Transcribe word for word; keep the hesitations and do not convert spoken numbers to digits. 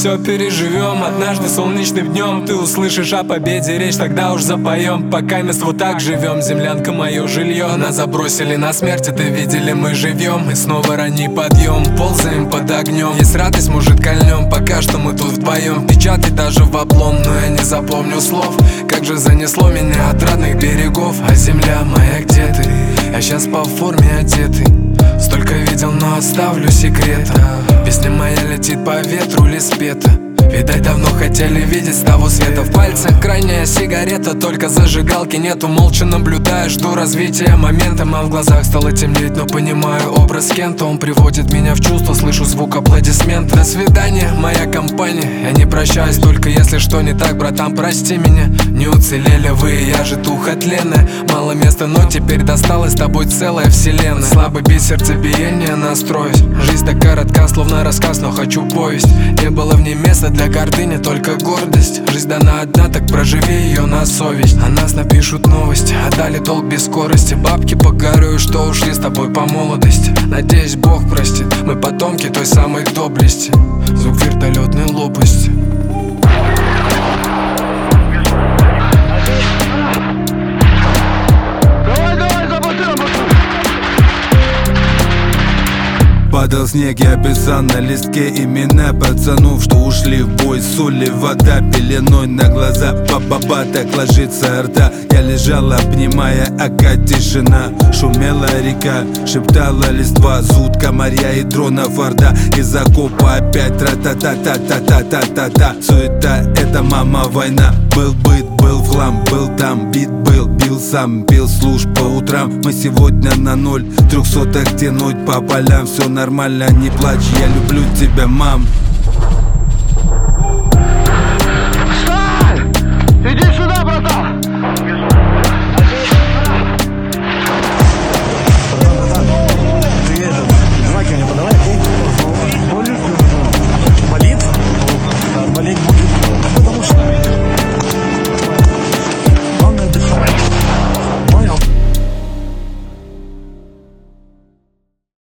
все переживем. Однажды солнечным днем ты услышишь о победе речь, тогда уж запоем. Пока мест вот так живем, землянка мое жилье. Нас забросили на смерть, это видели мы живьем. И снова ранний подъем, ползаем под огнем. Есть радость, может кольнем, пока что мы тут вдвоем. Печатай даже в облом, но я не запомню слов. Как же занесло меня от родных берегов. А земля моя, где ты? Я сейчас по форме одетый. Столько видел, но оставлю секрет. Песня моя летит по ветру, лес пета. Видать, давно хотели видеть с того света. В пальцах крайняя сигарета, только зажигалки нету. Молча наблюдаю, жду развития момента. А в глазах стало темнеть, но понимаю образ Кента. Он приводит меня в чувство, слышу звук аплодисмента. До свидания, моя компания. Я не прощаюсь, только если что не так, братан, прости меня. Не уцелели вы, я же тухотленная. Мало места, но теперь досталась с тобой целая вселенная. Слабый бит сердцебиения, настроюсь. Жизнь так коротка, словно рассказ, но хочу повесть. Не было в ней места для гордыни, только гордость. Жизнь дана одна, так проживи ее на совесть. О нас напишут новости, отдали долг без скорости. Бабки по горою, что ушли с тобой по молодости. Надеюсь, Бог простит, мы потомки той самой доблести. Звук вертолетной лопасти. Падал снег, я писал на листке имена пацанов, что ушли в бой. Соли, вода, пеленой на глаза, ба-ба-ба, так ложится рта. Я лежал, обнимая ока, тишина. Шумела река, шептала листва. Зуд комарья и дронов орда. Из окопа опять тра-та-та-та-та-та-та-та. Суета, это мама война. Был быт, был в хлам, был там, бит был, бил сам, бил служб по утрам. Мы сегодня на ноль, трехсотых тянуть по полям. Все нормально, не плачь, я люблю тебя, мам.